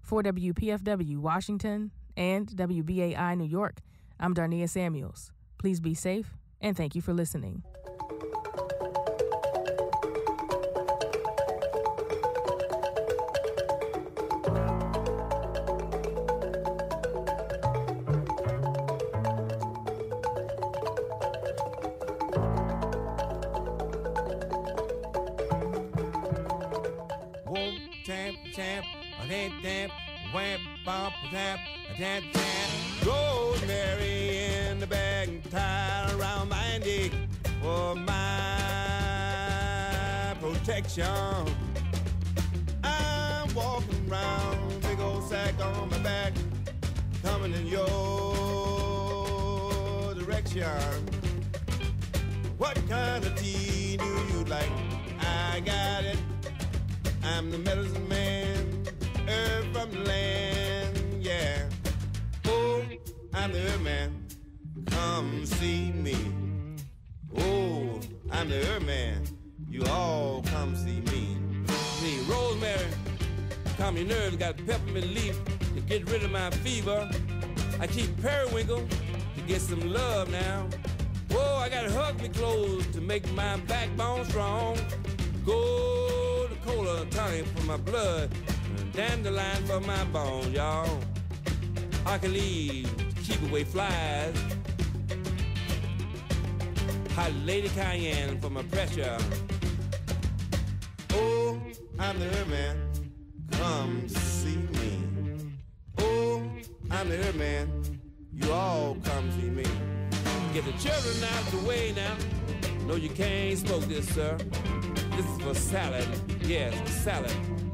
For WPFW Washington and WBAI New York, I'm Darnia Samuels. Please be safe, and thank you for listening. Rosemary in the bag and tied around my neck for my protection. I'm walking around, big old sack on my back, coming in your direction. What kind of tea do you like? I got it. I'm the medicine man, herb from the land, yeah. Oh, I'm the herb man, come see me. Oh, I'm the herb man, you all come see me. See, rosemary, calm your nerves, got peppermint leaf to get rid of my fever. I keep periwinkle to get some love now. Whoa, I got hug me clothes to make my backbone strong. Gold cola tonic for my blood, dandelion for my bones, y'all. I can leave to keep away flies. Hot lady cayenne for my pressure. Oh, I'm the herb man, come see me. Oh, I'm the herb man, you all come see me. Get the children out the way now. No, you can't smoke this, sir. This is for salad. Yes, salad.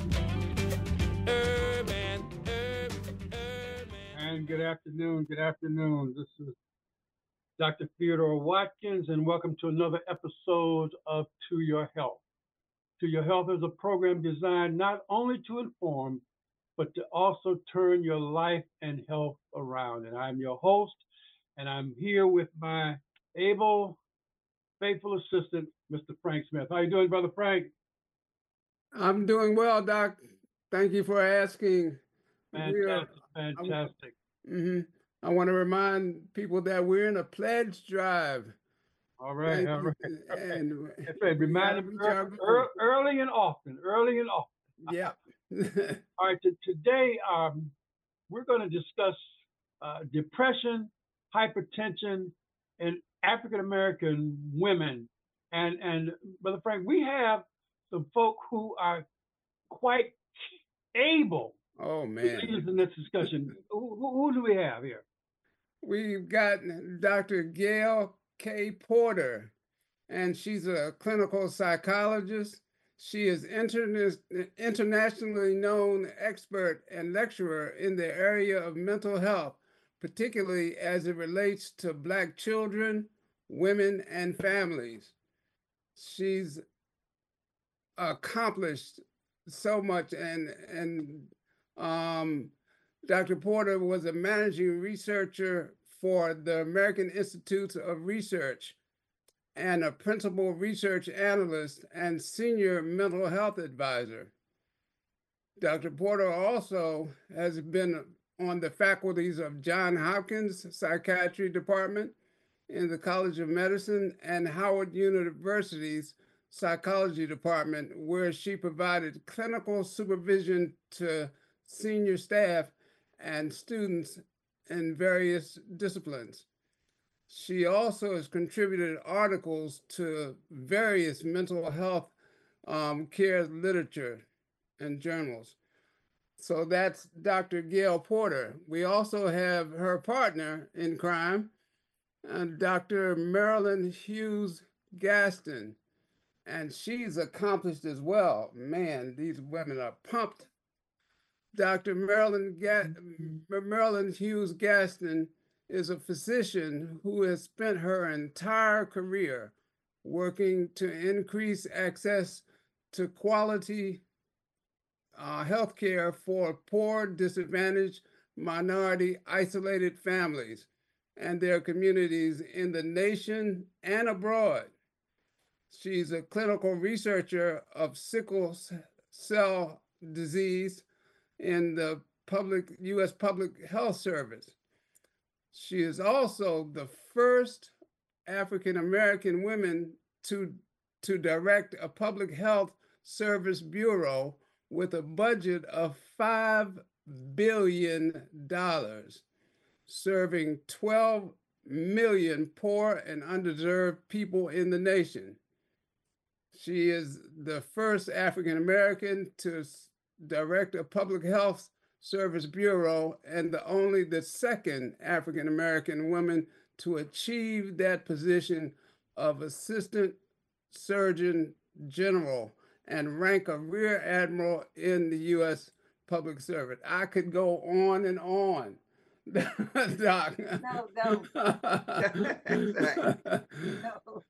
Herb man, herb man. And good afternoon. This is Dr. Theodore Watkins, and welcome to another episode of To Your Health. To Your Health is a program designed not only to inform, but to also turn your life and health around. And I'm your host, and I'm here with my able, faithful assistant, Mr. Frank Smith. How you doing, Brother Frank? I'm doing well, Doc. Thank you for asking. Fantastic. I want to remind people that we're in a pledge drive. All right. And remind them early and often. Yeah. All right. Today, we're going to discuss depression, hypertension, in African American women. And Brother Frank, we have some folk who are quite able to lead us in this discussion. Who do we have here? We've got Dr. Gail K. Porter, and she's a clinical psychologist. She is internationally known expert and lecturer in the area of mental health, particularly as it relates to Black children, women, and families. She's accomplished so much, and Dr. Porter was a managing researcher for the American Institutes of Research and a principal research analyst and senior mental health advisor. Dr. Porter also has been on the faculties of Johns Hopkins Psychiatry Department in the College of Medicine and Howard University's Psychology Department, where she provided clinical supervision to senior staff and students in various disciplines. She also has contributed articles to various mental health care literature and journals. So that's Dr. Gail Porter. We also have her partner in crime, Dr. Marilyn Hughes Gaston, and she's accomplished as well. Man, these women are pumped. Dr. Marilyn Hughes Gaston is a physician who has spent her entire career working to increase access to quality healthcare for poor, disadvantaged, minority, isolated families and their communities in the nation and abroad. She's a clinical researcher of sickle cell disease in the U.S. Public Health Service. She is also the first African American woman to direct a public health service bureau with a budget of $5 billion, serving 12 million poor and underserved people in the nation. She is the first African American to direct a public health service bureau and the second African American woman to achieve that position of Assistant Surgeon General and rank a Rear Admiral in the U.S. Public Service. I could go on and on. Doc. No. No.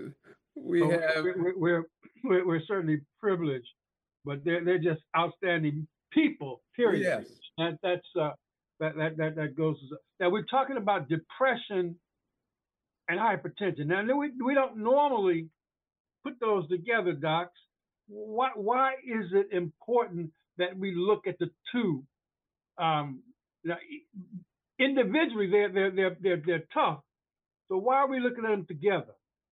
We're certainly privileged, but they're just outstanding people. Period. Yes. That goes. Now we're talking about depression and hypertension. Now we don't normally put those together, docs. Why is it important that we look at the two? Now, individually, they're tough. So why are we looking at them together?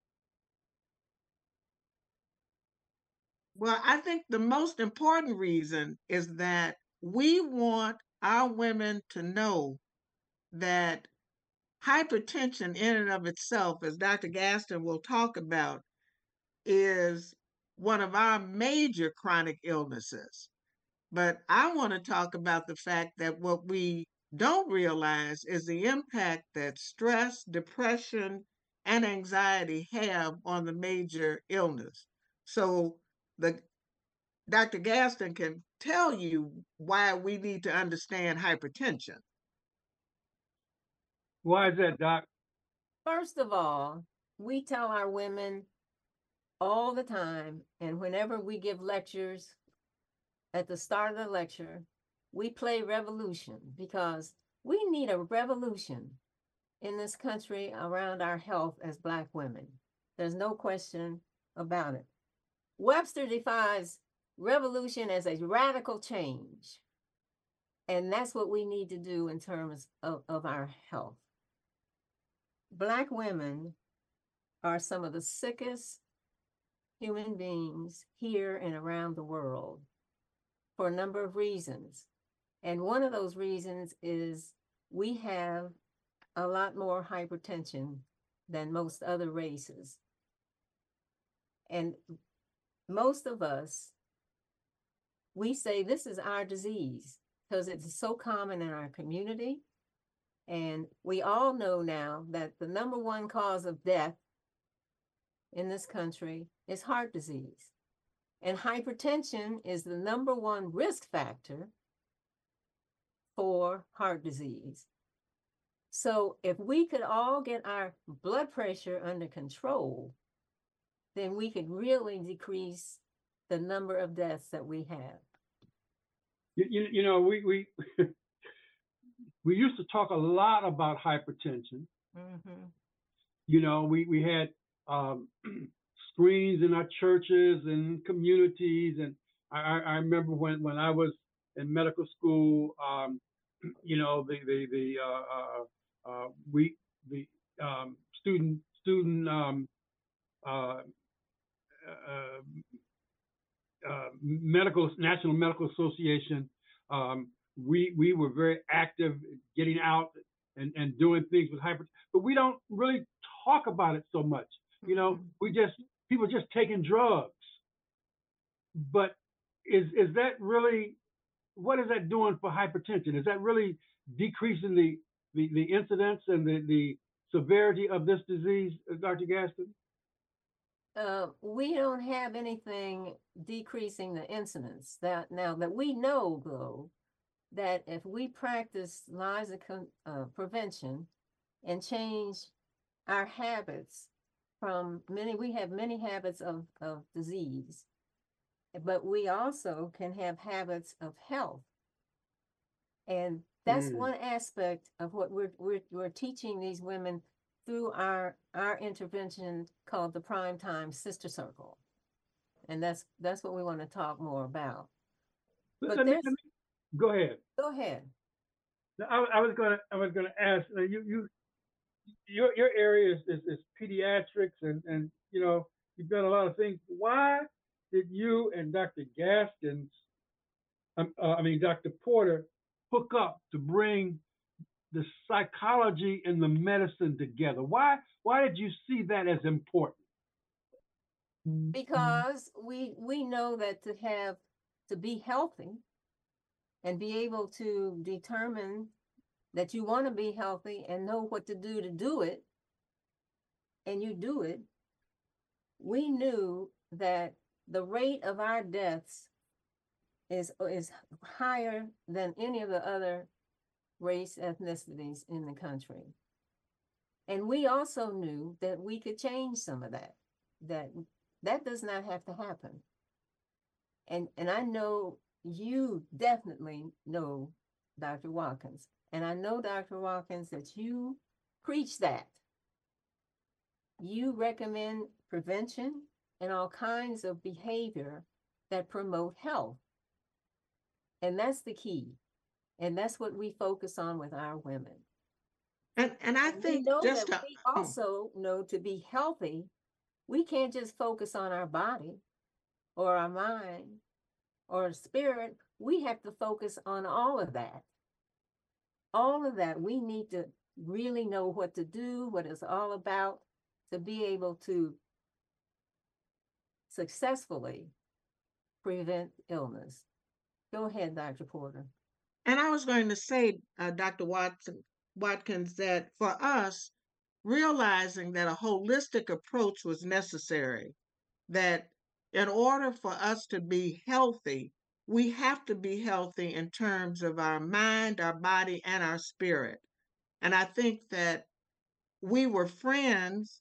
Well, I think the most important reason is that we want our women to know that hypertension in and of itself, as Dr. Gaston will talk about, is one of our major chronic illnesses. But I want to talk about the fact that what we don't realize is the impact that stress, depression, and anxiety have on the major illness. So Dr. Gaston can tell you why we need to understand hypertension. Why is that, Doc? First of all, we tell our women all the time, and whenever we give lectures, at the start of the lecture, we play revolution because we need a revolution in this country around our health as Black women. There's no question about it. Webster defines revolution as a radical change. And that's what we need to do in terms of our health. Black women are some of the sickest human beings here and around the world for a number of reasons. And one of those reasons is we have a lot more hypertension than most other races. And most of us, we say this is our disease because it's so common in our community. And we all know now that the number one cause of death in this country is heart disease. And hypertension is the number one risk factor for heart disease. So if we could all get our blood pressure under control, then we could really decrease the number of deaths that we have. You know, we we used to talk a lot about hypertension. Mm-hmm. You know, we had screens in our churches and communities, and I remember when I was in medical school, you know, the student National Medical Association, we were very active getting out and doing things with hypertension, but we don't really talk about it so much. You know, people just taking drugs. But is that really, what is that doing for hypertension? Is that really decreasing the incidence and the severity of this disease, Dr. Gaston? We don't have anything decreasing the incidence. That we know, though, that if we practice lies of prevention and change our habits we have many habits of disease, but we also can have habits of health. And that's one aspect of what we're teaching these women through our intervention called the Primetime Sister Circle. And that's what we want to talk more about. But Go ahead. Go ahead. Now, I was gonna ask your area is pediatrics and you've done a lot of things. Why did you and Dr. Gaskins, Dr. Porter, hook up to bring the psychology and the medicine together? Why did you see that as important? Because we know that to be healthy and be able to determine that you want to be healthy and know what to do it, and you do it, we knew that the rate of our deaths is higher than any of the other race ethnicities in the country. And we also knew that we could change some of that does not have to happen. And I know you definitely know Dr. Watkins. And I know, Dr. Watkins, that you preach that. You recommend prevention and all kinds of behavior that promote health. And that's the key. And that's what we focus on with our women. And I We think know just that we also know to be healthy, we can't just focus on our body or our mind or spirit. We have to focus on all of that. All of that. We need to really know what to do, what it's all about, to be able to successfully prevent illness. Go ahead, Dr. Porter. And I was going to say, Dr. Watkins, that for us, realizing that a holistic approach was necessary, that in order for us to be healthy, we have to be healthy in terms of our mind, our body, and our spirit. And I think that we were friends.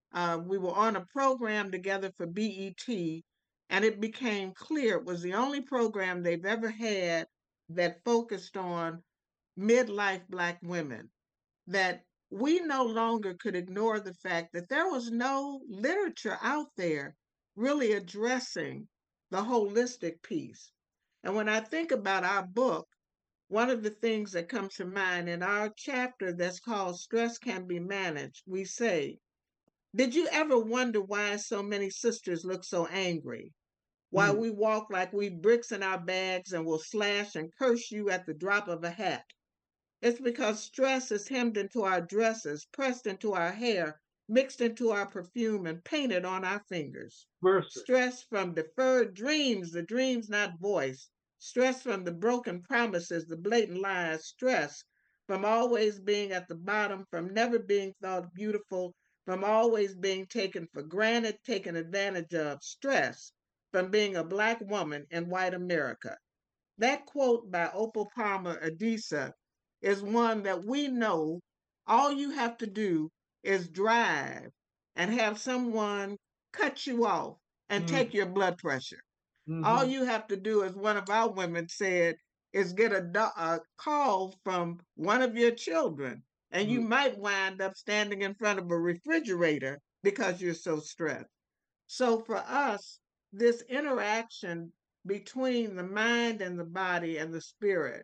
We were on a program together for BET, and it became clear it was the only program they've ever had that focused on midlife Black women, that we no longer could ignore the fact that there was no literature out there really addressing the holistic piece. And when I think about our book, one of the things that comes to mind in our chapter that's called Stress Can Be Managed, we say, did you ever wonder why so many sisters look so angry? Why we walk like we bricks in our bags and will slash and curse you at the drop of a hat? It's because stress is hemmed into our dresses, pressed into our hair, mixed into our perfume, and painted on our fingers. Stress from deferred dreams, the dreams not voiced. Stress from the broken promises, the blatant lies. Stress from always being at the bottom, from never being thought beautiful, from always being taken for granted, taken advantage of. Stress from being a Black woman in white America. That quote by Opal Palmer Adisa is one that we know all you have to do is drive and have someone cut you off and take your blood pressure. All you have to do, as one of our women said, is get a call from one of your children, and you might wind up standing in front of a refrigerator because you're so stressed. So for us, this interaction between the mind and the body and the spirit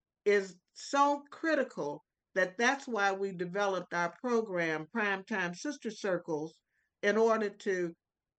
is so critical that that's why we developed our program, Primetime Sister Circles, in order to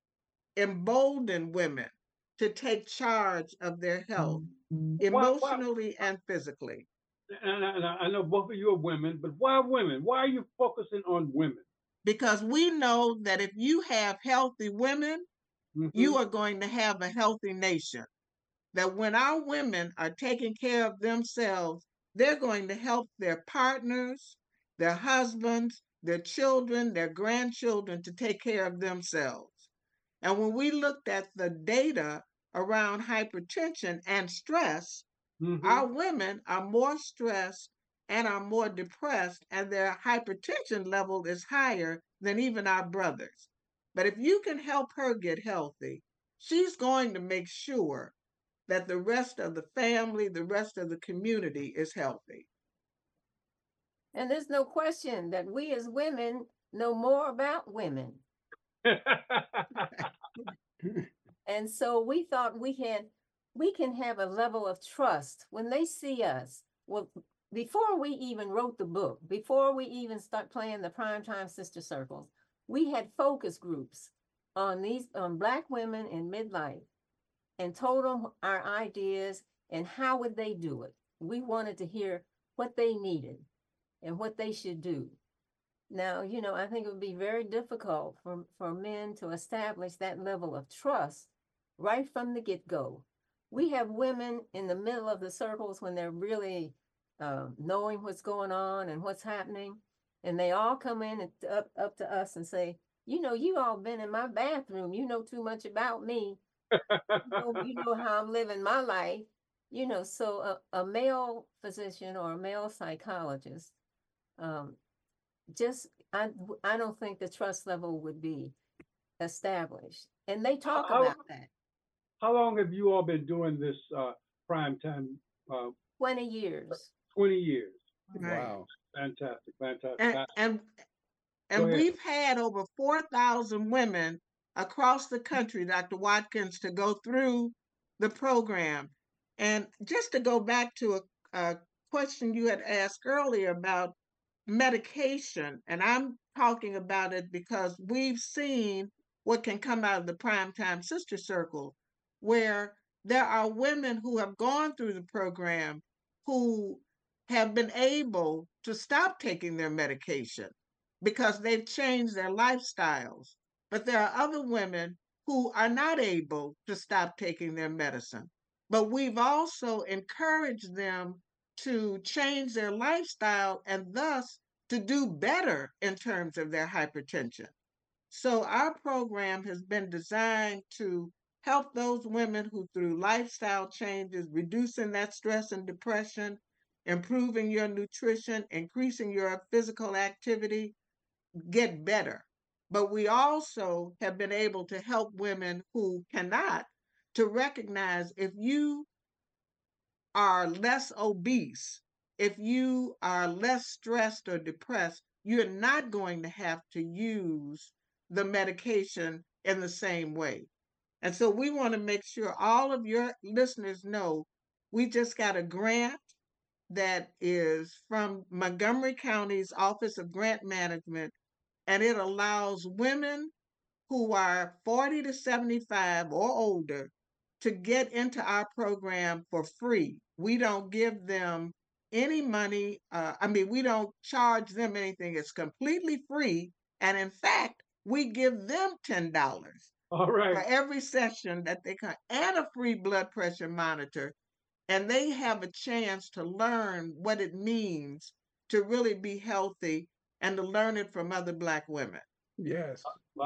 embolden women to take charge of their health, emotionally and physically. And I know both of you are women, but why women? Why are you focusing on women? Because we know that if you have healthy women, you are going to have a healthy nation. That when our women are taking care of themselves, they're going to help their partners, their husbands, their children, their grandchildren to take care of themselves. And when we looked at the data around hypertension and stress, our women are more stressed and are more depressed, and their hypertension level is higher than even our brothers. But if you can help her get healthy, she's going to make sure that the rest of the family, the rest of the community is healthy. And there's no question that we as women know more about women. And so we thought we had we can have a level of trust when they see us. Well, before we even wrote the book, before we even start playing the Primetime Sister Circles, we had focus groups on these Black women in midlife and told them our ideas and how would they do it. We wanted to hear what they needed and what they should do. Now, I think it would be very difficult for men to establish that level of trust right from the get-go. We have women in the middle of the circles when they're really knowing what's going on and what's happening, and they all come in and up to us and say, you all been in my bathroom. You know too much about me. You know how I'm living my life. So a male physician or a male psychologist, I don't think the trust level would be established. And they talk about that. How long have you all been doing this prime time? 20 years. 20 years. Right. Wow. Fantastic. And we've had over 4,000 women across the country, Dr. Watkins, to go through the program. And just to go back to a question you had asked earlier about medication, and I'm talking about it because we've seen what can come out of the Primetime Sister Circle, where there are women who have gone through the program who have been able to stop taking their medication because they've changed their lifestyles. But there are other women who are not able to stop taking their medicine. But we've also encouraged them to change their lifestyle and thus to do better in terms of their hypertension. So our program has been designed to help those women who, through lifestyle changes, reducing that stress and depression, improving your nutrition, increasing your physical activity, get better. But we also have been able to help women who cannot to recognize if you are less obese, if you are less stressed or depressed, you're not going to have to use the medication in the same way. And so we want to make sure all of your listeners know we just got a grant that is from Montgomery County's Office of Grant Management, and it allows women who are 40 to 75 or older to get into our program for free. We don't give them any money. We don't charge them anything. It's completely free. And in fact, we give them $10 All right. for every session that they come, and a free blood pressure monitor. And they have a chance to learn what it means to really be healthy and to learn it from other Black women. Yes.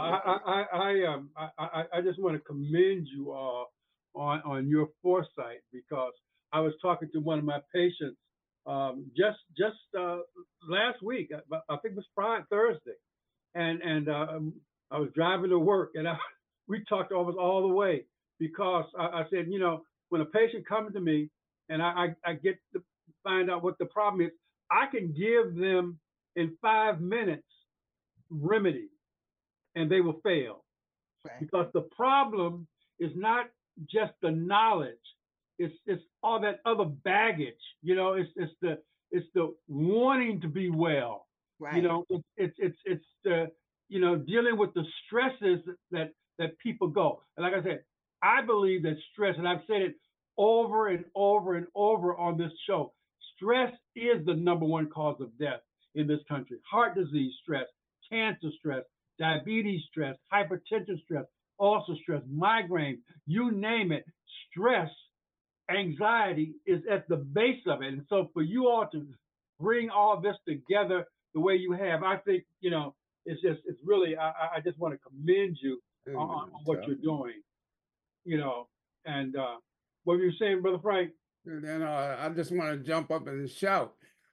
I just want to commend you all on your foresight, because I was talking to one of my patients just last week. I think it was Thursday, and I was driving to work, and we talked almost all the way, because I said, when a patient comes to me and I get to find out what the problem is, I can give them in 5 minutes remedy, and they will fail. Right. Because the problem is not just the knowledge, it's all that other baggage. It's the wanting to be well. Right. It's the dealing with the stresses that people go. And like I said, I believe that stress, and I've said it over and over and over on this show, stress is the number one cause of death in this country. Heart disease stress, cancer stress, diabetes stress, hypertension stress, ulcer stress, migraine, you name it. Stress, anxiety is at the base of it. And so for you all to bring all this together the way you have, I think, it's really, I just want to commend you on what you're doing, and what were you saying, Brother Frank? And then I just want to jump up and shout.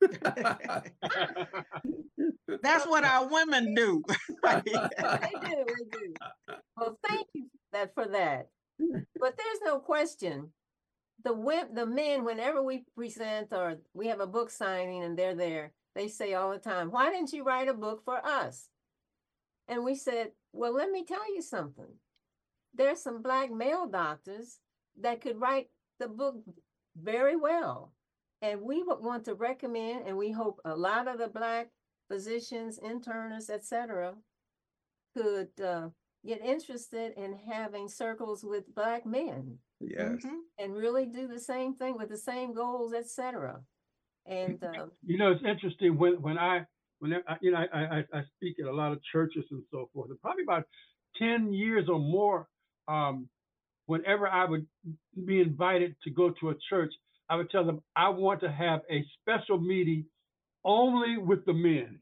That's what our women do. They do. Well, thank you for that. But there's no question. The men, whenever we present or we have a book signing and they're there, they say all the time, "Why didn't you write a book for us?" And we said, well, let me tell you something. There's some Black male doctors that could write the book very well. And we would want to recommend, and we hope a lot of the Black physicians, internists, etc., could get interested in having circles with Black men Yes. and really do the same thing with the same goals, etc. And It's interesting when I speak at a lot of churches and so forth, and probably about 10 years or more, whenever I would be invited to go to a church, I would tell them I want to have a special meeting only with the men.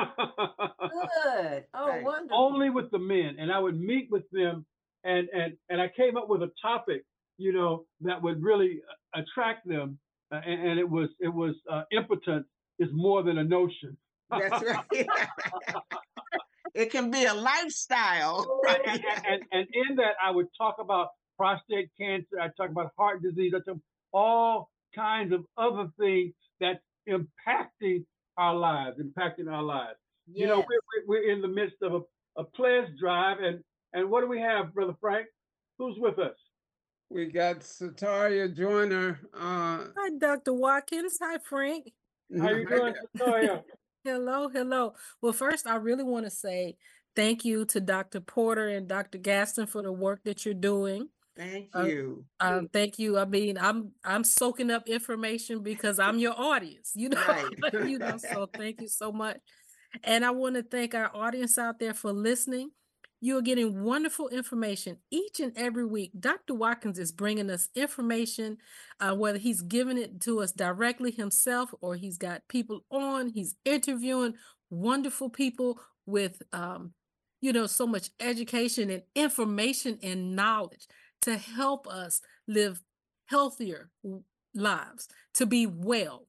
good. Oh, Right. wonderful. Only with the men. And I would meet with them, and I came up with a topic, that would really attract them. And it was impotence is more than a notion. That's right. It can be a lifestyle. Right. And in that, I would talk about prostate cancer. I talk about heart disease. I talk all kinds of other things that's impacting our lives. Yes. We're in the midst of a pledge drive, and what do we have, Brother Frank? Who's with us? We got Sataria Joyner. Hi, Dr. Watkins. Hi, Frank. How you doing, Sataria? Hello. Well, first, I really want to say thank you to Dr. Porter and Dr. Gaston for the work that you're doing. Thank you. Thank you. I mean, I'm soaking up information because I'm your audience, Right. so thank you so much. And I want to thank our audience out there for listening. You are getting wonderful information each and every week. Dr. Watkins is bringing us information, whether he's giving it to us directly himself or he's got people on, he's interviewing wonderful people with, so much education and information and knowledge to help us live healthier lives, to be well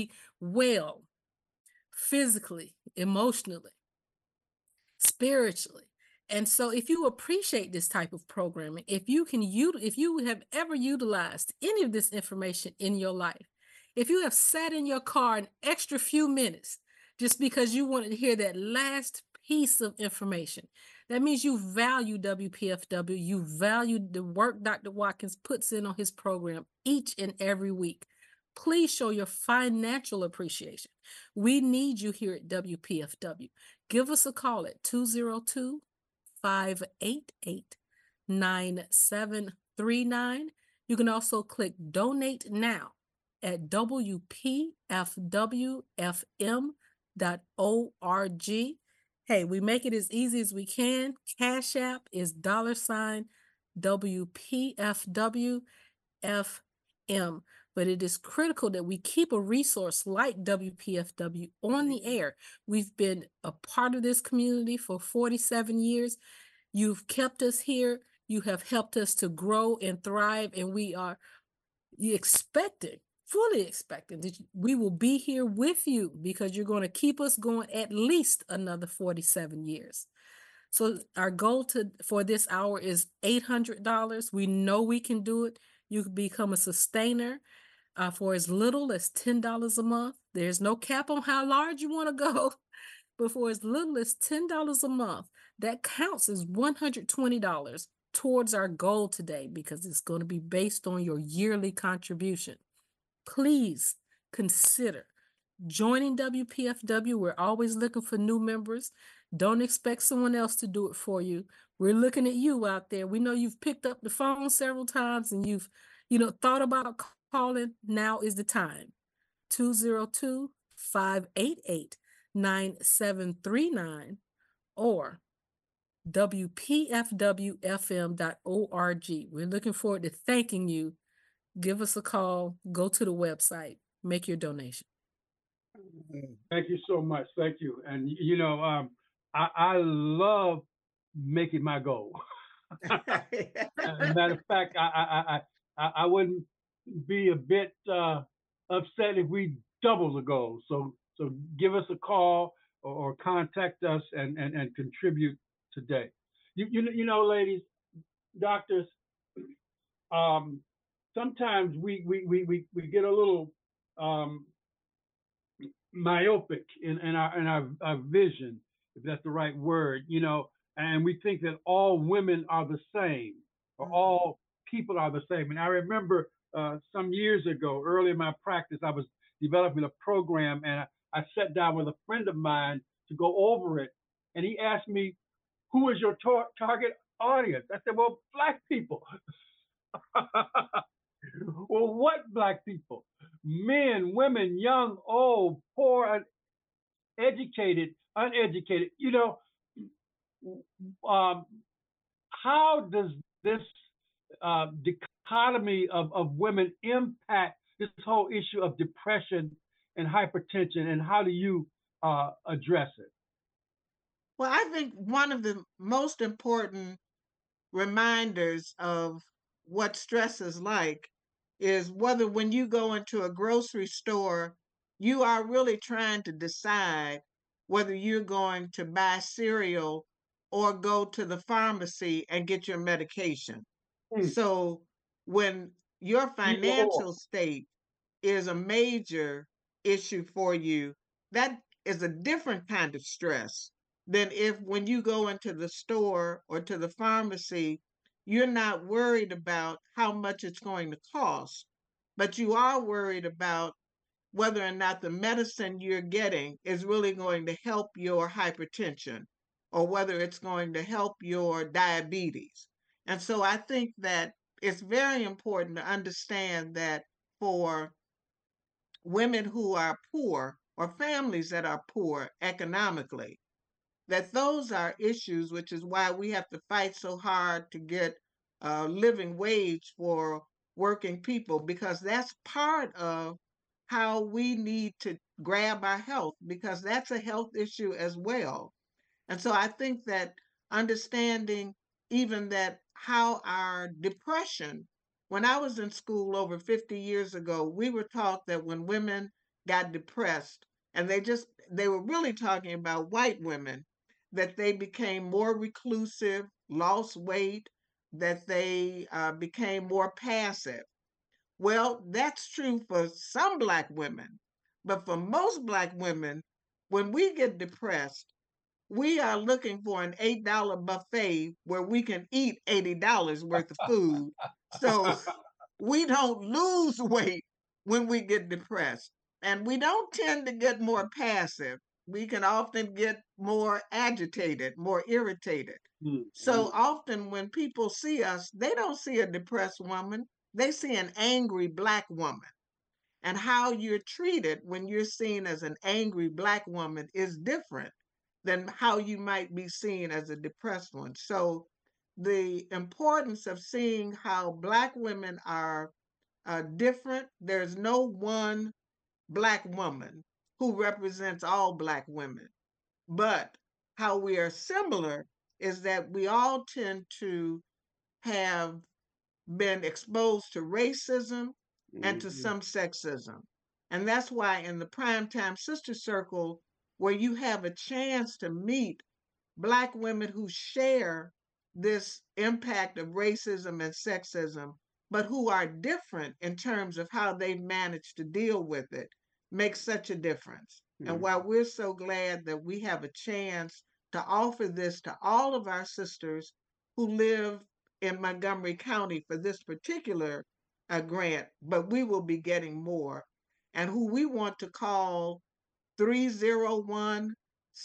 physically, emotionally, spiritually. And so if you appreciate this type of programming, if you have ever utilized any of this information in your life, if you have sat in your car an extra few minutes just because you wanted to hear that last piece of information, that means you value WPFW, you value the work Dr. Watkins puts in on his program each and every week. Please show your financial appreciation. We need you here at WPFW. Give us a call at 202-588-9739. You can also click Donate Now at WPFWFM.org. Hey, we make it as easy as we can. Cash App is $WPFWFM. But it is critical that we keep a resource like WPFW on the air. We've been a part of this community for 47 years. You've kept us here. You have helped us to grow and thrive, and we are fully expecting that we will be here with you because you're going to keep us going at least another 47 years. So our goal for this hour is $800. We know we can do it. You can become a sustainer for as little as $10 a month. There's no cap on how large you want to go, but for as little as $10 a month, that counts as $120 towards our goal today because it's going to be based on your yearly contribution. Please consider joining WPFW. We're always looking for new members. Don't expect someone else to do it for you. We're looking at you out there. We know you've picked up the phone several times and you've, thought about calling. Now is the time. 202-588-9739 or WPFWFM.org. We're looking forward to thanking you. Give us a call, go to the website, make your donation. Thank you so much. Thank you. And, I love making my goal. As a matter of fact, I wouldn't be a bit upset if we double the goal. So give us a call or contact us and contribute today. Ladies, doctors, sometimes we get a little myopic in our vision, if that's the right word, and we think that all women are the same or all people are the same. And I remember some years ago, early in my practice, I was developing a program, and I sat down with a friend of mine to go over it, and he asked me, "Who is your target audience?" I said, "Well, black people." Well, what black people? Men, women, young, old, poor, educated, uneducated. Um, how does this dichotomy of women impact this whole issue of depression and hypertension, and how do you address it? Well, I think one of the most important reminders of what stress is like is whether when you go into a grocery store, you are really trying to decide whether you're going to buy cereal or go to the pharmacy and get your medication. Hmm. So when your Either or. financial state is a major issue for you, that is a different kind of stress than if when you go into the store or to the pharmacy, you're not worried about how much it's going to cost, but you are worried about whether or not the medicine you're getting is really going to help your hypertension or whether it's going to help your diabetes. And so I think that it's very important to understand that for women who are poor or families that are poor economically, that those are issues, which is why we have to fight so hard to get a living wage for working people, because that's part of how we need to grab our health, because that's a health issue as well. And so I think that understanding even that how our depression, when I was in school over 50 years ago, we were taught that when women got depressed, and they were really talking about white women, that they became more reclusive, lost weight, that they became more passive. Well, that's true for some Black women, but for most Black women, when we get depressed, we are looking for an $8 buffet where we can eat $80 worth of food. So we don't lose weight when we get depressed. And we don't tend to get more passive. We can often get more agitated, more irritated. So often when people see us, they don't see a depressed woman, they see an angry Black woman. And how you're treated when you're seen as an angry Black woman is different than how you might be seen as a depressed one. So the importance of seeing how Black women are different. There's no one Black woman who represents all Black women, but how we are similar is that we all tend to have been exposed to racism and to some sexism. And that's why in the Primetime Sister Circle, where you have a chance to meet Black women who share this impact of racism and sexism, but who are different in terms of how they've managed to deal with it, makes such a difference. And while we're so glad that we have a chance to offer this to all of our sisters who live in Montgomery County for this particular grant, but we will be getting more, and who we want to call 301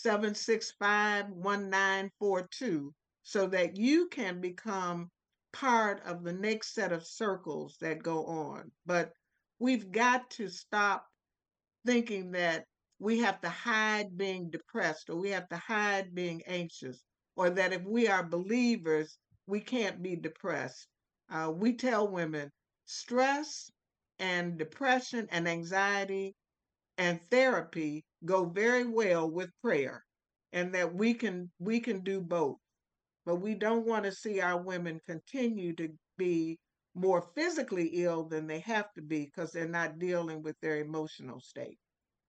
765 1942 so that you can become part of the next set of circles that go on. But we've got to stop thinking that we have to hide being depressed or we have to hide being anxious, or that if we are believers, we can't be depressed. We tell women stress and depression and anxiety and therapy go very well with prayer, and that we can do both. But we don't want to see our women continue to be more physically ill than they have to be because they're not dealing with their emotional state.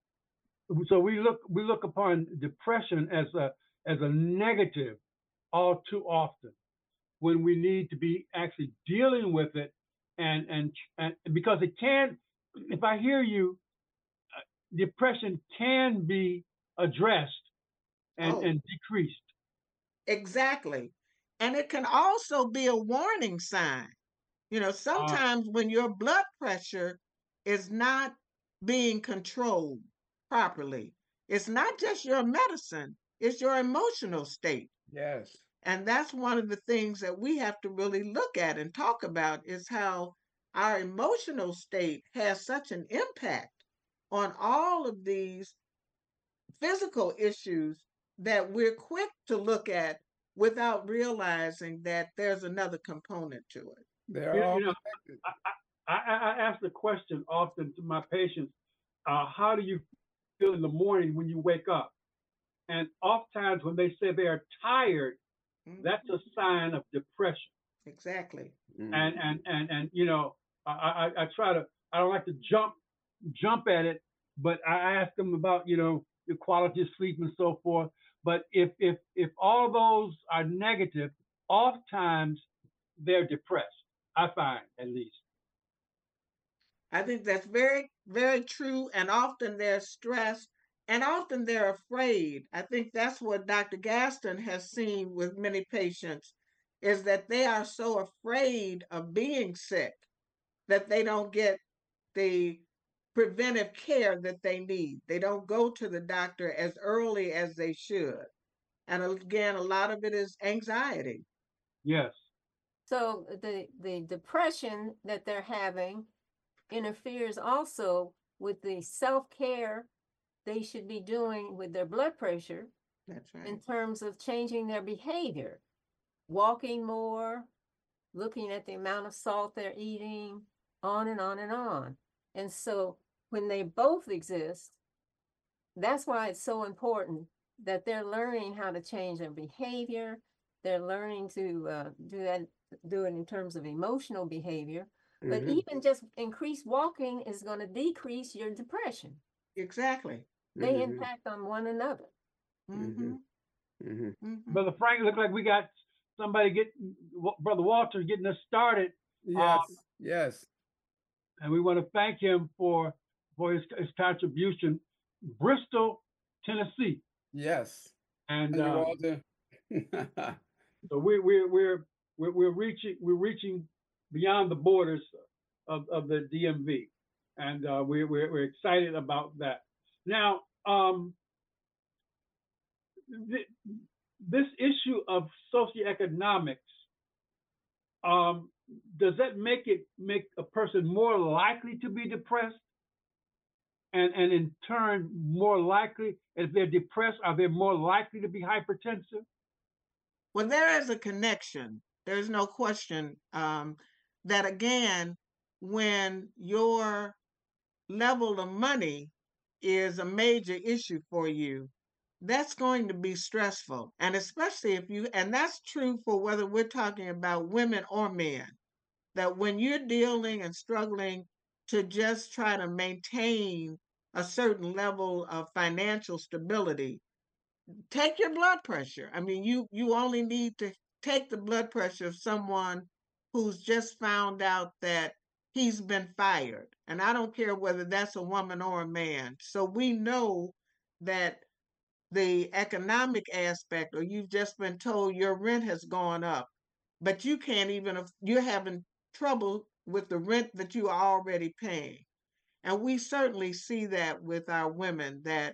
So we look upon depression as a negative all too often, when we need to be actually dealing with it, and because it can, if I hear you, depression can be addressed and Oh, decreased. exactly. And it can also be a warning sign. You know, sometimes when your blood pressure is not being controlled properly, it's not just your medicine, it's your emotional state. Yes. And that's one of the things that we have to really look at and talk about is how our emotional state has such an impact on all of these physical issues that we're quick to look at without realizing that there's another component to it. They're all You know, connected. I ask the question often to my patients, how do you feel in the morning when you wake up? And oftentimes when they say they are tired, that's a sign of depression. Exactly. And you know, I try to, I don't like to jump at it, but I ask them about, you know, the quality of sleep and so forth. But if all those are negative, oftentimes they're depressed. I find, at least. I think that's very, very true. And often they're stressed and often they're afraid. I think that's what Dr. Gaston has seen with many patients is that they are so afraid of being sick that they don't get the preventive care that they need. They don't go to the doctor as early as they should. And again, a lot of it is anxiety. Yes. So the depression that they're having interferes also with the self-care they should be doing with their blood pressure That's in right. terms of changing their behavior, walking more, looking at the amount of salt they're eating, on and on and on. And so when they both exist, that's why it's so important that they're learning how to change their behavior. They're learning to do it in terms of emotional behavior. But Mhm. even just increased walking is going to decrease your depression. Exactly. They Mhm. impact on one another. Mm-hmm. Mhm. Mhm. Mm-hmm. Brother Frank, look like we got somebody Brother Walter getting us started. Uh, Yes. Yes. and we want to thank him for his contribution. Bristol, Tennessee. Yes. And Thank you, Walter. so we're reaching beyond the borders of the DMV, and we're excited about that. Now, this issue of socioeconomics, um, does that make a person more likely to be depressed, and in turn more likely, if they're depressed, are they more likely to be hypertensive? Well, there is a connection. There's no question that, again, when your level of money is a major issue for you, that's going to be stressful. And especially if you, and that's true for whether we're talking about women or men, that when you're dealing and struggling to just try to maintain a certain level of financial stability, take your blood pressure. I mean, you only need to take the blood pressure of someone who's just found out that he's been fired. And I don't care whether that's a woman or a man. So we know that the economic aspect, or you've just been told your rent has gone up, but you can't even, you're having trouble with the rent that you are already paying. And we certainly see that with our women that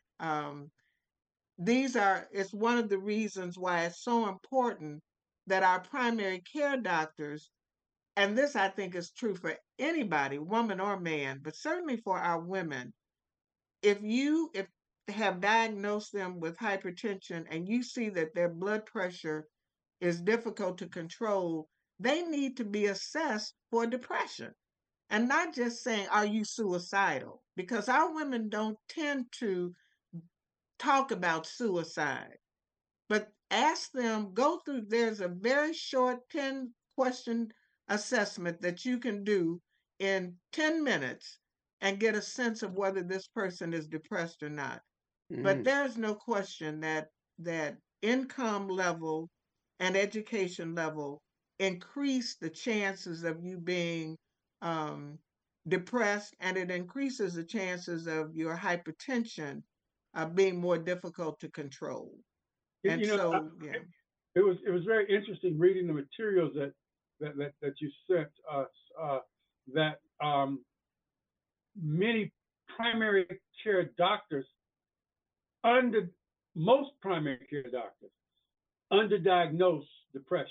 it's one of the reasons why it's so important that our primary care doctors, and this I think is true for anybody, woman or man, but certainly for our women, if have diagnosed them with hypertension and you see that their blood pressure is difficult to control, they need to be assessed for depression. And not just saying, are you suicidal? Because our women don't tend to talk about suicide, but ask them, go through, there's a very short 10-question assessment that you can do in 10 minutes and get a sense of whether this person is depressed or not. But Mhm. there's no question that income level and education level increase the chances of you being um, depressed, and it increases the chances of your hypertension being more difficult to control. And You know, so, yeah. it was very interesting reading the materials that you sent us. that many primary care doctors, most primary care doctors, underdiagnose depression.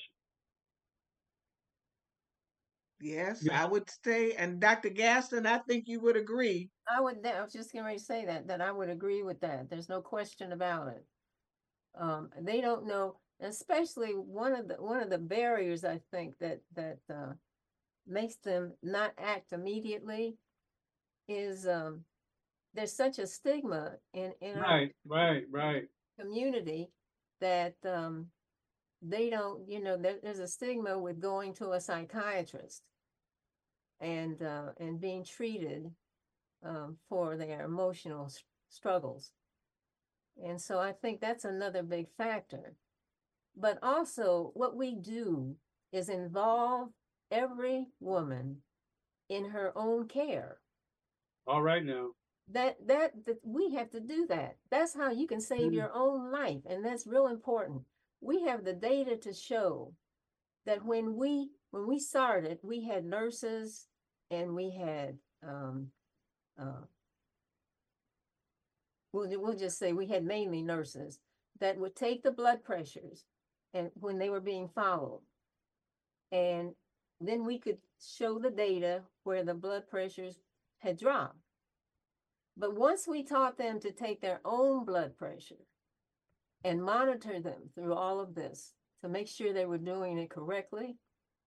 Yes, Yeah. I would say, and Dr. Gaston, I think you would agree. I was just getting ready to say that I would agree with that. There's no question about it. They don't know, especially one of the barriers I think that makes them not act immediately is there's such a stigma in our Right. community that they don't, there's a stigma with going to a psychiatrist and being treated for their emotional struggles. And so I think that's another big factor. But also what we do is involve every woman in her own care. All right now. That we have to do that. That's how you can save your own life, and that's real important. We have the data to show that when we started, we had nurses and we had we'll just say we had mainly nurses that would take the blood pressures and when they were being followed, and then we could show the data where the blood pressures had dropped. But once we taught them to take their own blood pressure and monitor them through all of this to make sure they were doing it correctly,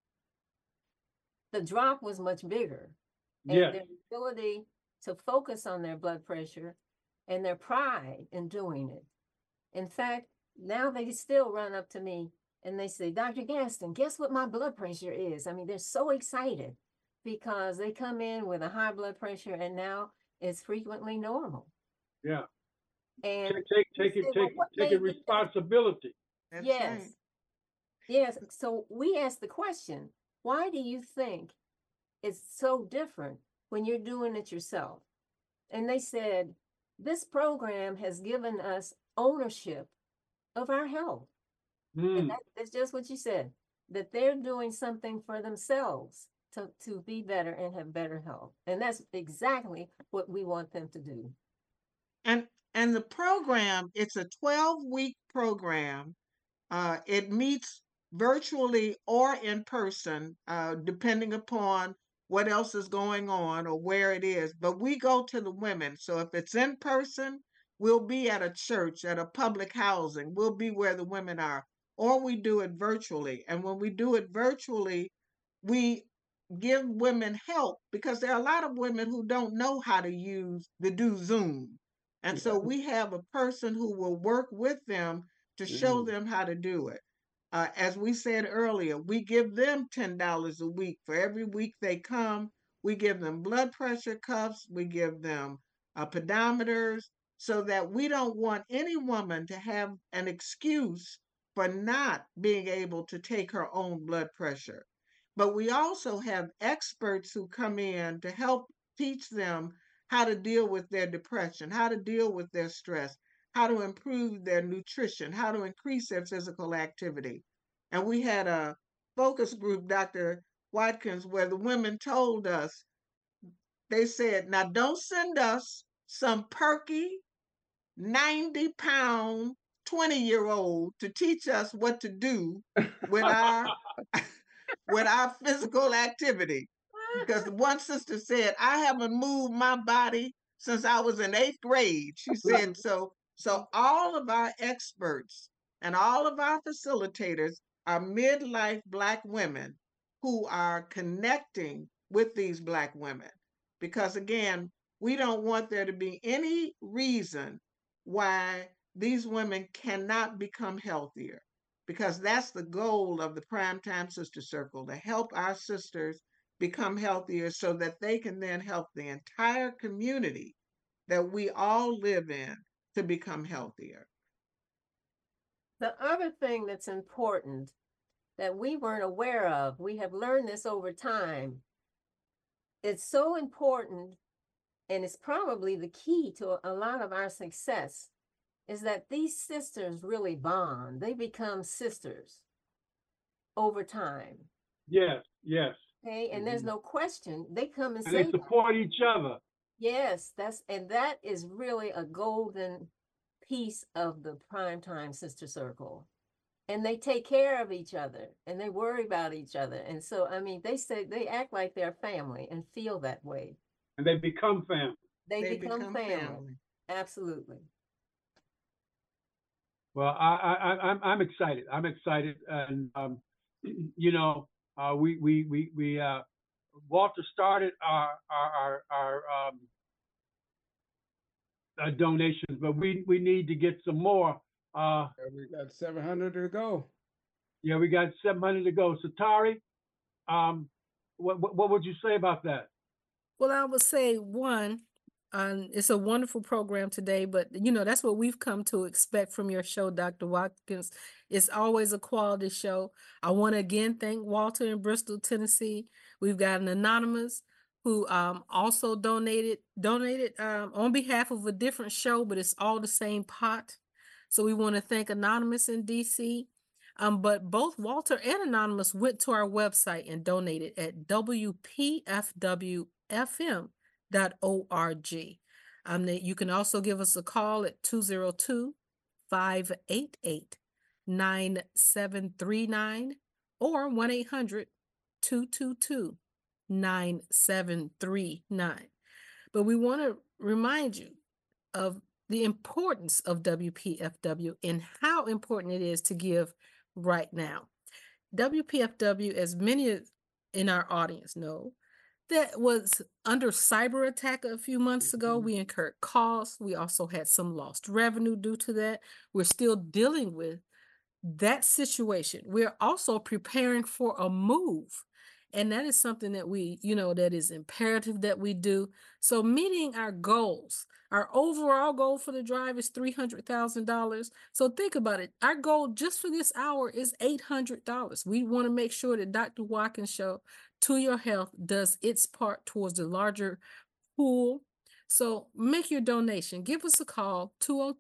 the drop was much bigger. And Yes. their ability to focus on their blood pressure and their pride in doing it. In fact, now they still run up to me and they say, Dr. Gaston, guess what my blood pressure is? I mean, they're so excited because they come in with a high blood pressure and now it's frequently normal. Yeah. And take responsibility. That's yes. right. Yes. So we asked the question, why do you think it's so different when you're doing it yourself? And they said, this program has given us ownership of our health. And that's just what you said, that they're doing something for themselves to be better and have better health. And that's exactly what we want them to do. And the program, it's a 12-week program. It meets virtually or in person, depending upon what else is going on or where it is. But we go to the women. So if it's in person, we'll be at a church, at a public housing. We'll be where the women are. Or we do it virtually. And when we do it virtually, we give women help because there are a lot of women who don't know how to do Zoom. And so we have a person who will work with them to show them how to do it. As we said earlier, we give them $10 a week. For every week they come, we give them blood pressure cuffs, we give them pedometers, so that we don't want any woman to have an excuse for not being able to take her own blood pressure. But we also have experts who come in to help teach them how to deal with their depression, how to deal with their stress, how to improve their nutrition, how to increase their physical activity. And we had a focus group, Dr. Watkins, where the women told us, they said, now don't send us some perky 90-pound 20-year-old to teach us what to do with our with our physical activity. Because one sister said, I haven't moved my body since I was in 8th grade. She said, so all of our experts and all of our facilitators are midlife Black women who are connecting with these Black women. Because again, we don't want there to be any reason why these women cannot become healthier. Because that's the goal of the Primetime Sister Circle, to help our sisters become healthier so that they can then help the entire community that we all live in to become healthier. The other thing that's important that we weren't aware of, we have learned this over time. It's so important, and it's probably the key to a lot of our success, is that these sisters really bond. They become sisters over time. Yes. Okay, and there's no question. They come and And they say, support each other. yes, that is really a golden piece of the primetime sister circle. And they take care of each other and they worry about each other. And so, I mean, they act like they're family and feel that way. And they become family. They They become become family. family. Absolutely. Well, I'm excited. I'm excited, and you know, we Walter started our donations, but we need to get some more. We got 700 to go. Yeah, we got 700 to go. So Tari, what would you say about that? Well, I would say one, it's a wonderful program today, but that's what we've come to expect from your show, Dr. Watkins. It's always a quality show. I want to again thank Walter in Bristol, Tennessee. We've got an anonymous who also donated on behalf of a different show, but it's all the same pot. So we want to thank Anonymous in DC. But both Walter and Anonymous went to our website and donated at WPFWFM.org. You can also give us a call at 202-588-9739 or 1-800-222-9739. But we want to remind you of the importance of WPFW and how important it is to give right now. WPFW, as many in our audience know, that was under cyber attack a few months ago. We incurred costs. We also had some lost revenue due to that. We're still dealing with that situation. We're also preparing for a move. And that is something that that is imperative that we do. So meeting our goals, our overall goal for the drive is $300,000. So think about it. Our goal just for this hour is $800. We want to make sure that Dr. Watkins Show, To Your Health, does its part towards the larger pool. So make your donation. Give us a call,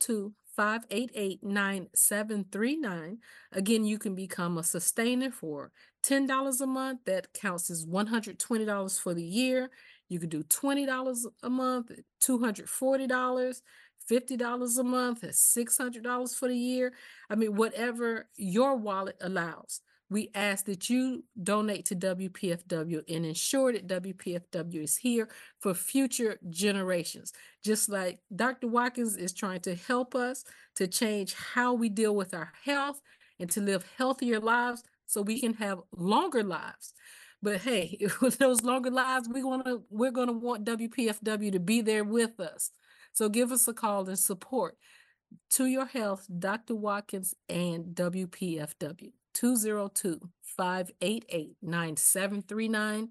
202-588-9739. Again, you can become a sustainer for $10 a month. That counts as $120 for the year. You could do $20 a month, $240, $50 a month, $600 for the year. I mean, whatever your wallet allows. We ask that you donate to WPFW and ensure that WPFW is here for future generations. Just like Dr. Watkins is trying to help us to change how we deal with our health and to live healthier lives so we can have longer lives. But hey, with those longer lives, we're gonna want WPFW to be there with us. So give us a call and support To Your Health, Dr. Watkins, and WPFW. 202-588-9739,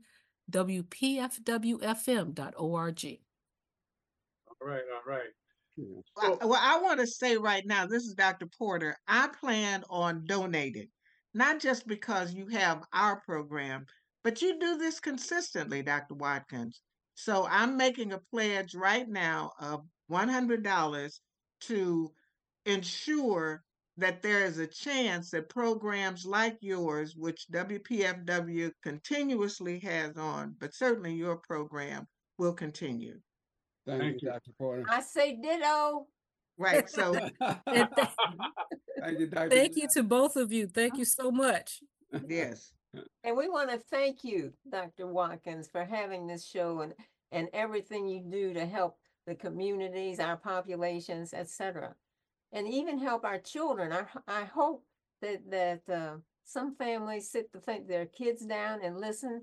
WPFWFM.org. All right. Well, I want to say right now, this is Dr. Porter. I plan on donating, not just because you have our program, but you do this consistently, Dr. Watkins. So I'm making a pledge right now of $100 to ensure that there is a chance that programs like yours, which WPFW continuously has on, but certainly your program will continue. Thank you, Dr. Porter. I say ditto. Right. So And Thank you, Dr. thank you to both of you. Thank you so much. yes. And we want to thank you, Dr. Watkins, for having this show and everything you do to help the communities, our populations, etc. And even help our children. I hope that some families sit to think their kids down and listen.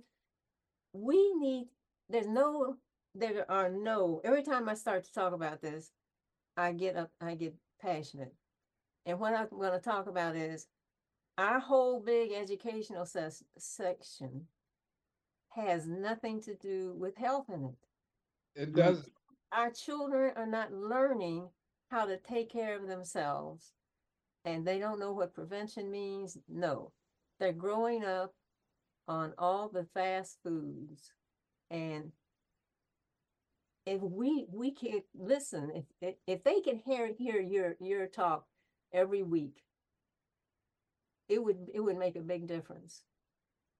There are no, every time I start to talk about this, I get passionate. And what I'm going to talk about is our whole big educational section has nothing to do with health in it. It doesn't. Our children are not learning how to take care of themselves, and they don't know what prevention means. No, they're growing up on all the fast foods, and if we can listen, if they can hear your talk every week, it would make a big difference.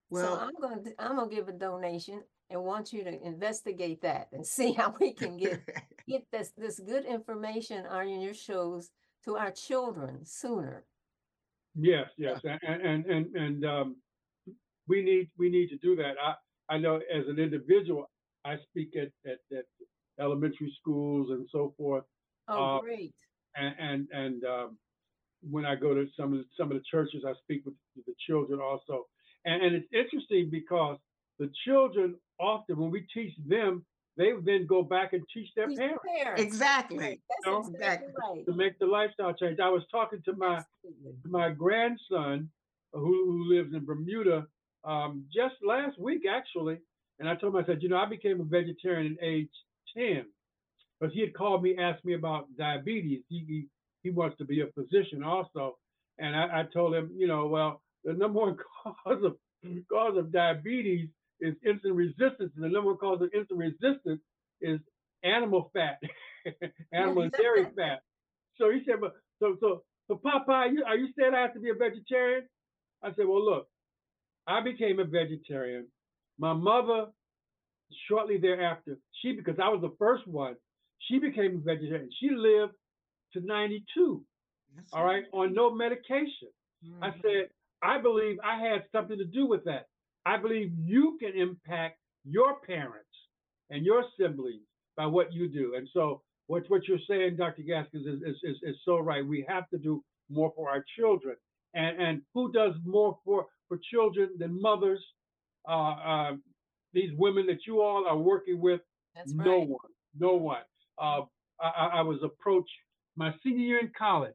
So Well, I'm gonna give a donation and want you to investigate that and see how we can get this good information on your shows to our children sooner. Yes, yes, and we need to do that. I know as an individual, I speak at elementary schools and so forth. Oh, great. And when I go to some of the churches, I speak with the children also. And it's interesting because the children often, when we teach them, they then go back and teach their These parents. parents. exactly. That's No, exactly right. To make the lifestyle change. I was talking to Absolutely. my grandson who lives in Bermuda just last week actually, and I told him, I said, I became a vegetarian at age 10 because he had called me, asked me about diabetes. He wants to be a physician also, and I told him, well, the number one cause of diabetes is insulin resistance, and the number one cause of insulin resistance is animal fat, animal and dairy fat. So he said, but so Papa, are you saying I have to be a vegetarian? I said, well, look, I became a vegetarian. My mother, shortly thereafter, because I was the first one, she became a vegetarian. She lived to 92, That's all right, on no medication. I Mhm. said, I believe I had something to do with that. I believe you can impact your parents and your siblings by what you do. And so what you're saying, Dr. Gaskins, is so right. We have to do more for our children. And who does more for children than mothers? Uh, uh, these women that you all are working with, That's no right. one, no one. I was approached my senior year in college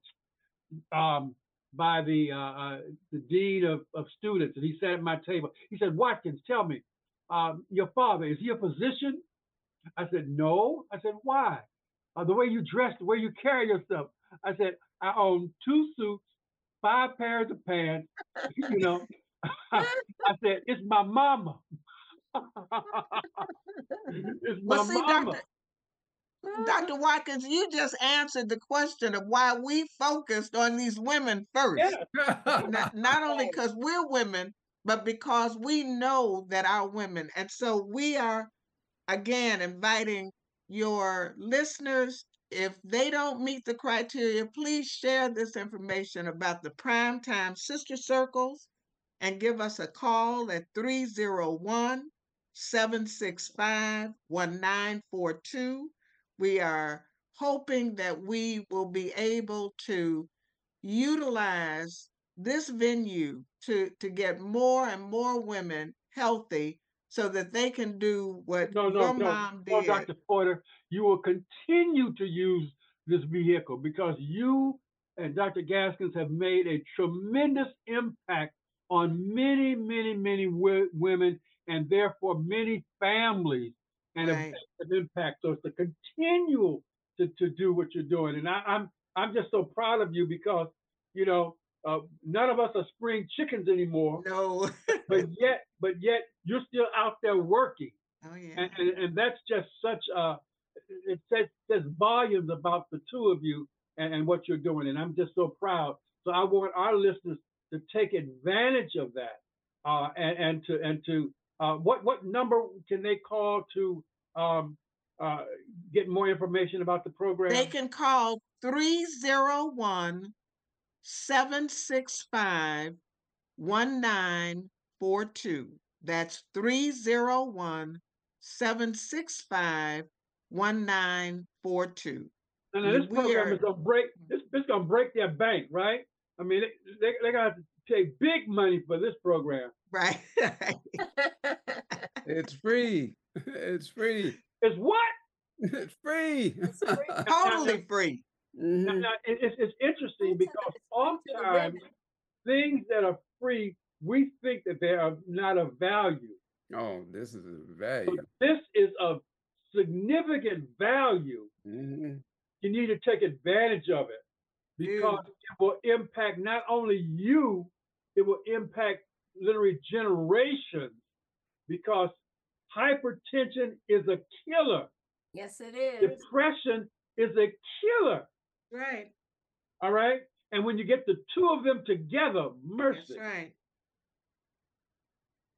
by the dean of students, and he sat at my table. He said, Watkins, tell me, your father, is he a physician? I said, no. I said, why? The way you dress, the way you carry yourself. I said, I own 2 suits, 5 pairs of pants. I said, it's my mama. It's Well, my see, mama. Dr. Watkins, you just answered the question of why we focused on these women first. Yeah. Not only Right. because we're women, but because we know that our women. And so we are, again, inviting your listeners, if they don't meet the criteria, please share this information about the Primetime Sister Circles and give us a call at 301 765 1942. We are hoping that we will be able to utilize this venue to get more and more women healthy so that they can do what No, your no, no, mom no, did. Dr. Porter. You will continue to use this vehicle because you and Dr. Gaskins have made a tremendous impact on many, many, many women and therefore many families and a Right. impact. So it's to continue to do what you're doing. And I'm just so proud of you because, you know, none of us are spring chickens anymore, No. but yet you're still out there working. Oh, yeah. And that's just such it says volumes about the two of you and what you're doing, and I'm just so proud. So I want our listeners to take advantage of that, and to what number can they call to um, uh, get more information about the program? They can call 301 765 1942. That's 301 765 1942. And then this We program are is gonna break. This gonna break their bank, right? I mean, they gotta pay big money for this program. right. It's free. It's free. It's what? It's free. It's free. Totally free. Now, Mhm. it's interesting because It's free to the oftentimes women. things that are free, we think that they are not of value. Oh, this is a But value. this is of significant value. Mhm. You need to take advantage of it because it will impact not only you, it will impact literally generations because hypertension is a killer. Yes, it is. Depression is a killer. Right. All right. And when you get the two of them together, mercy. That's right.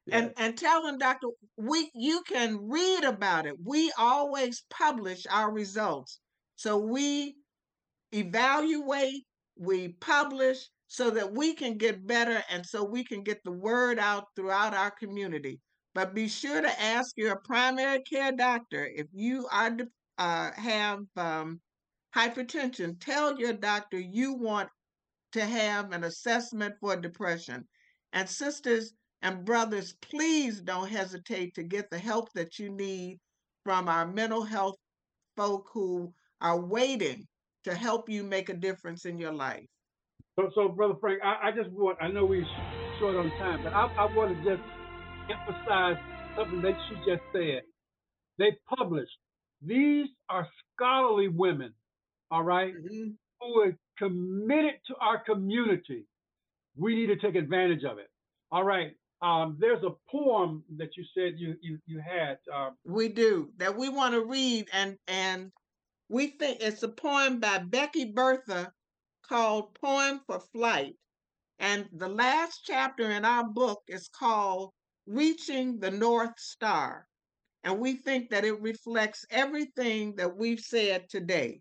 And tell them, doctor, you can read about it. We always publish our results. So we evaluate, we publish so that we can get better and so we can get the word out throughout our community. But be sure to ask your primary care doctor if you have hypertension. Tell your doctor you want to have an assessment for depression. And sisters and brothers, please don't hesitate to get the help that you need from our mental health folk who are waiting to help you make a difference in your life. So Brother Frank, I know we're short on time, but I want to just emphasize something that you just said. They published. These are scholarly women, all right, who are committed to our community. We need to take advantage of it. All right. There's a poem that you said you had. We do, that we want to read, and we think it's a poem by Becky Bertha called Poem for Flight. And the last chapter in our book is called Reaching the North Star. And we think that it reflects everything that we've said today.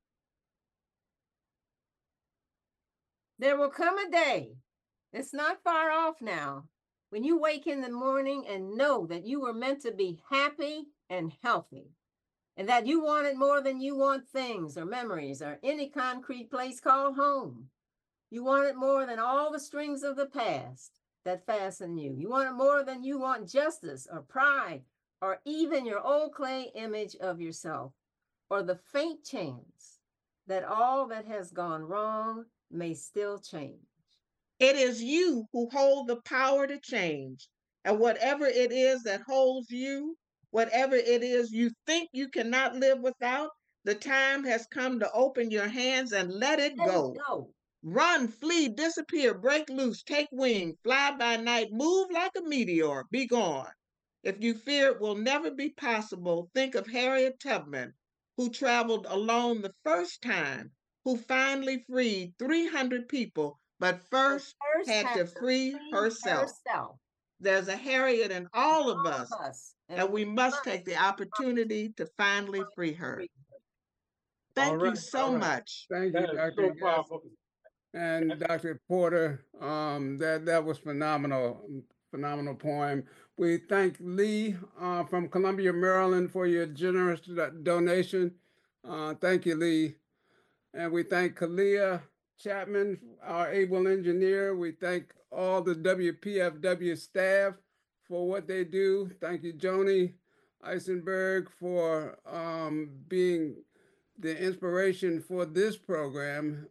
There will come a day, it's not far off now, when you wake in the morning and know that you were meant to be happy and healthy, and that you want it more than you want things or memories or any concrete place called home. You want it more than all the strings of the past that fasten you. You want it more than you want justice or pride or even your old clay image of yourself, or the faint chance that all that has gone wrong may still change. It is you who hold the power to change. And whatever it is that holds you, whatever it is you think you cannot live without, the time has come to open your hands and let it go. Run, flee, disappear, break loose, take wing, fly by night, move like a meteor, be gone. If you fear it will never be possible, think of Harriet Tubman, who traveled alone the first time, who finally freed 300 people, but first had to free herself. There's a Harriet in all of us, and we must take the opportunity to finally free her. Thank you so much. Thank you, Dr. powerful. And Dr. Porter. That was phenomenal poem. We thank Lee from Columbia, Maryland, for your generous donation. Thank you, Lee. And we thank Kalia Chapman, our able engineer. We thank all the WPFW staff for what they do. Thank you, Joni Eisenberg, for being the inspiration for this program.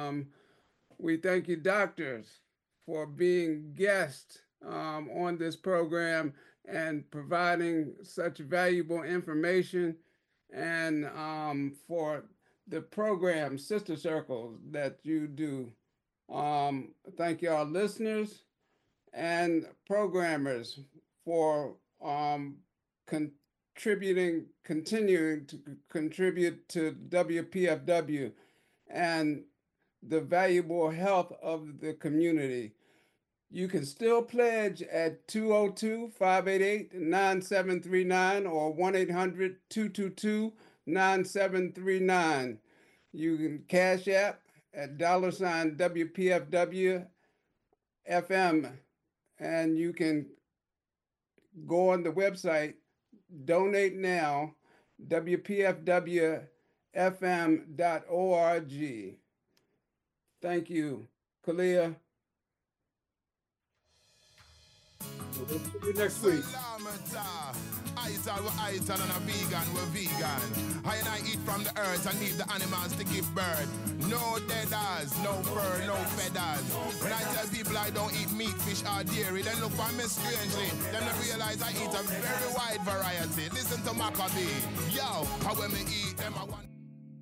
We thank you, doctors, for being guests on this program and providing such valuable information, and for the program, Sister Circles, that you do. Thank you, our listeners and programmers, for continuing to contribute to WPFW and the valuable health of the community. You can still pledge at 202-588-9739 or 1-800-222-9739. You can Cash App at $ WPFW FM, and you can go on the website, donate now, WPFWFM.org. Thank you. Kalia. We'll see you next week. I and a vegan, we're vegan. I eat from the earth and leave the animals to give birth. No deaders, no fur, no feathers. When I tell people I don't eat meat, fish, or dairy, they look for me strangely. Then they realize I eat a very wide variety. Listen to Maccabee. Yo, how when me eat them, I want.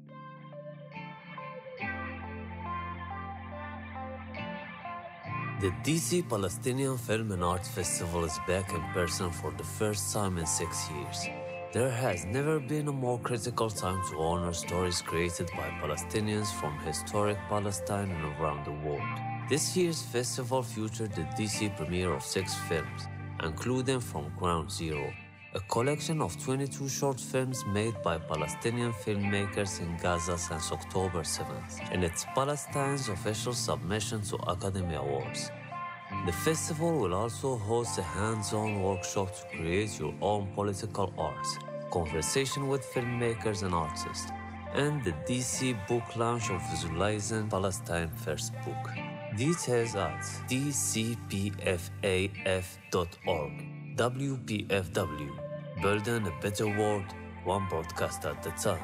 The DC Palestinian Film and Art Festival is back in person for the first time in 6 years. There has never been a more critical time to honor stories created by Palestinians from historic Palestine and around the world. This year's festival featured the DC premiere of 6 films, including From Ground Zero, a collection of 22 short films made by Palestinian filmmakers in Gaza since October 7th, and it's Palestine's official submission to Academy Awards. The festival will also host a hands-on workshop to create your own political art, conversation with filmmakers and artists, and the DC book launch of Visualizing Palestine First book. Details at dcpfaf.org. WPFW, building a better world, one broadcast at a time.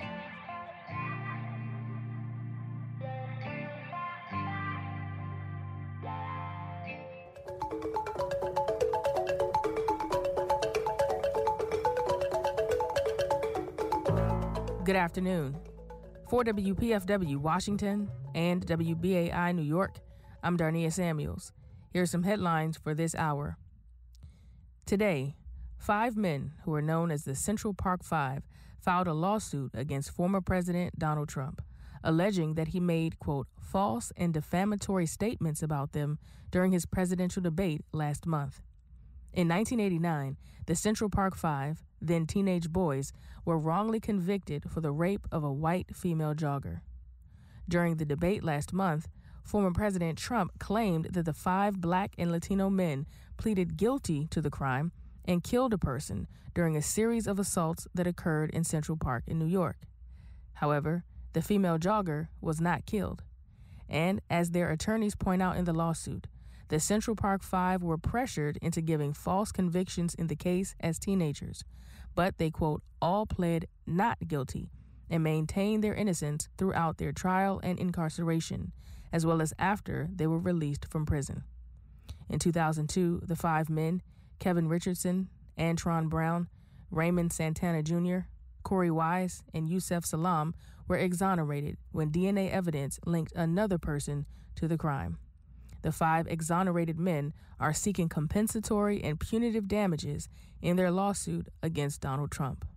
Good afternoon. For WPFW Washington and WBAI New York, I'm Darnia Samuels. Here's some headlines for this hour. Today, 5 men who are known as the Central Park Five filed a lawsuit against former President Donald Trump, alleging that he made, quote, false and defamatory statements about them during his presidential debate last month. In 1989, the Central Park Five, then teenage boys, were wrongly convicted for the rape of a white female jogger. During the debate last month, former President Trump claimed that the 5 black and Latino men pleaded guilty to the crime and killed a person during a series of assaults that occurred in Central Park in New York. However, the female jogger was not killed. And as their attorneys point out in the lawsuit, the Central Park Five were pressured into giving false convictions in the case as teenagers, but they, quote, all pled not guilty and maintained their innocence throughout their trial and incarceration, as well as after they were released from prison. In 2002, the 5 men, Kevin Richardson, Antron Brown, Raymond Santana Jr., Corey Wise, and Yusef Salam, were exonerated when DNA evidence linked another person to the crime. The 5 exonerated men are seeking compensatory and punitive damages in their lawsuit against Donald Trump.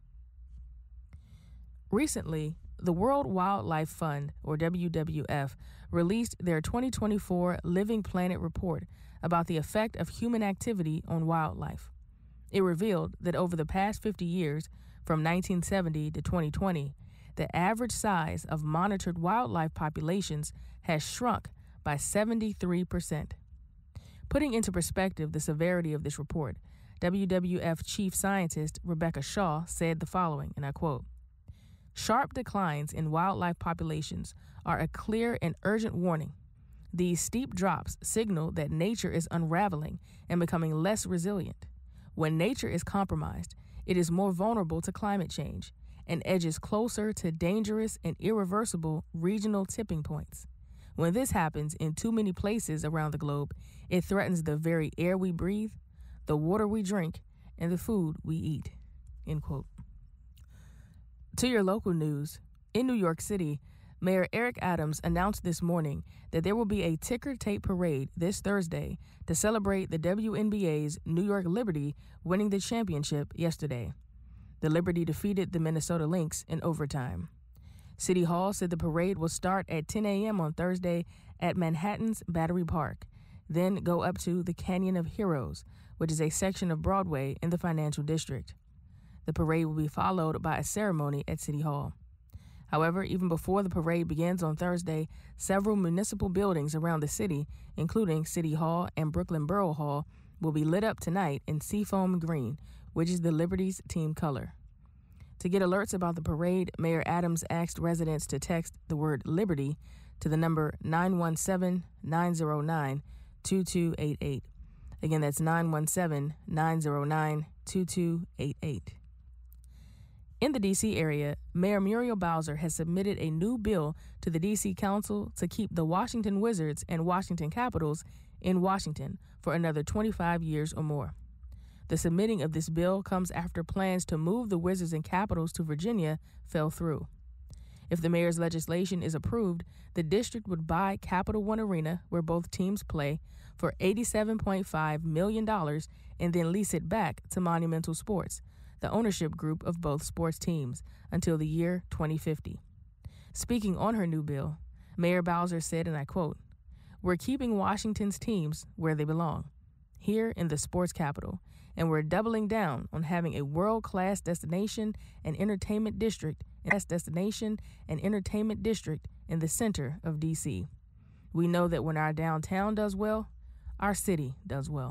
Recently, the World Wildlife Fund, or WWF, released their 2024 Living Planet report about the effect of human activity on wildlife. It revealed that over the past 50 years, from 1970 to 2020, the average size of monitored wildlife populations has shrunk by 73%. Putting into perspective the severity of this report, WWF Chief Scientist Rebecca Shaw said the following, and I quote, "Sharp declines in wildlife populations are a clear and urgent warning. These steep drops signal that nature is unraveling and becoming less resilient. When nature is compromised, it is more vulnerable to climate change and edges closer to dangerous and irreversible regional tipping points. When this happens in too many places around the globe, it threatens the very air we breathe, the water we drink, and the food we eat." End quote. To your local news, in New York City, Mayor Eric Adams announced this morning that there will be a ticker tape parade this Thursday to celebrate the WNBA's New York Liberty winning the championship yesterday. The Liberty defeated the Minnesota Lynx in overtime. City Hall said the parade will start at 10 a.m. on Thursday at Manhattan's Battery Park, then go up to the Canyon of Heroes, which is a section of Broadway in the financial district. The parade will be followed by a ceremony at City Hall. However, even before the parade begins on Thursday, several municipal buildings around the city, including City Hall and Brooklyn Borough Hall, will be lit up tonight in seafoam green, which is the Liberty's team color. To get alerts about the parade, Mayor Adams asked residents to text the word Liberty to the number 917-909-2288. Again, that's 917-909-2288. In the D.C. area, Mayor Muriel Bowser has submitted a new bill to the D.C. Council to keep the Washington Wizards and Washington Capitals in Washington for another 25 years or more. The submitting of this bill comes after plans to move the Wizards and Capitals to Virginia fell through. If the mayor's legislation is approved, the district would buy Capital One Arena, where both teams play, for $87.5 million and then lease it back to Monumental Sports, the ownership group of both sports teams, until the year 2050. Speaking on her new bill, Mayor Bowser said, and I quote, "We're keeping Washington's teams where they belong. here in the sports capital, and we're doubling down on having a world-class destination and entertainment district in the center of D.C. We know that when our downtown does well, our city does well.